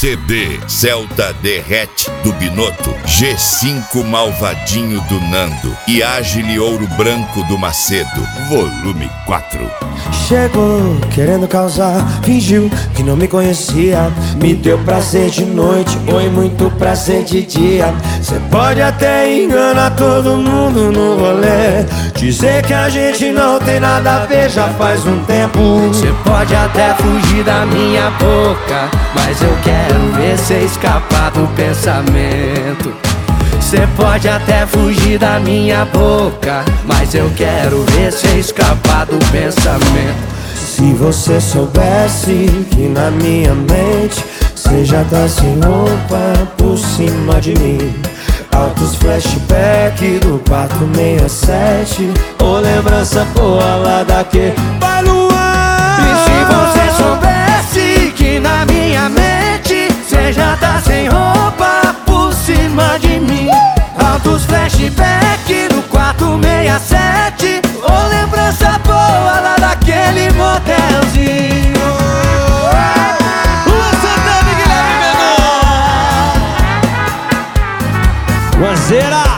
CD Celta Derrete do Binotto, G5 Malvadinho do Nando e Ágile Ouro Branco do Macedo, volume 4. Chegou querendo causar, fingiu que não me conhecia, me deu prazer de noite, oi, muito prazer de dia. Cê pode até enganar todo mundo no rolê, dizer que a gente não tem nada a ver já faz um tempo. Cê pode até fugir da minha boca, mas eu quero ver cê escapar do pensamento. Cê pode até fugir da minha boca, mas eu quero ver cê escapar do pensamento. Se você soubesse que na minha mente cê já tá sem roupa por cima de mim, altos flashback do quarto 67, ou lembrança boa lá daquele Vai Luan. E se você soubesse que na minha mente cê já tá sem roupa por cima de mim, altos flashback do quarto 67, ou lembrança boa lá daquele motelzinho. Luan Santana e Guilherme Mendonça. Guanzeira.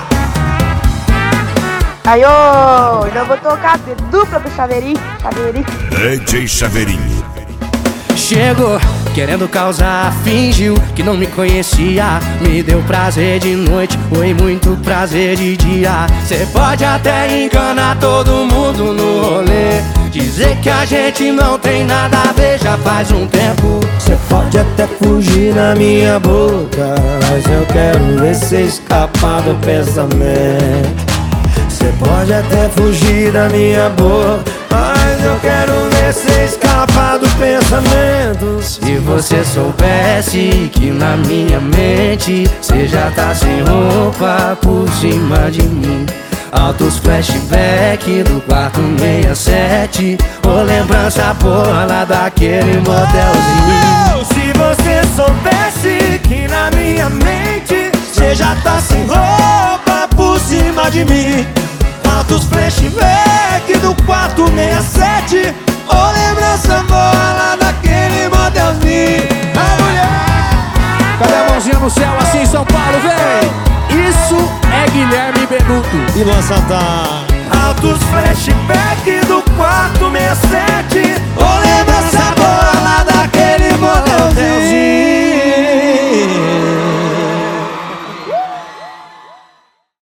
Aí, ô, eu vou tocar de dupla pro Chaveirinho. DJ Chaveirinho. Chegou querendo causar, fingiu que não me conhecia, me deu prazer de noite, foi muito prazer de dia. Cê pode até enganar todo mundo no rolê, dizer que a gente não tem nada a ver já faz um tempo. Cê pode até fugir na minha boca, mas eu quero ver cê escapar do pensamento. Cê pode até fugir da minha boca, mas eu quero ver cê escapar do pensamento. Se você soubesse que na minha mente cê já tá sem roupa por cima de mim, altos flashback do quarto 67, ou lembrança boa lá daquele motelzinho. Se você soubesse que na minha mente cê já tá sem roupa por cima de mim, altos flashback do quarto 67, ou lembrança boa lá daquele modelzinho. A mulher, cadê a mãozinha no céu assim, São Paulo, vem! Isso é Guilherme Benuto e Luan Santana. Altos flashback do quarto 67, ou lembrança boa lá daquele modelzinho.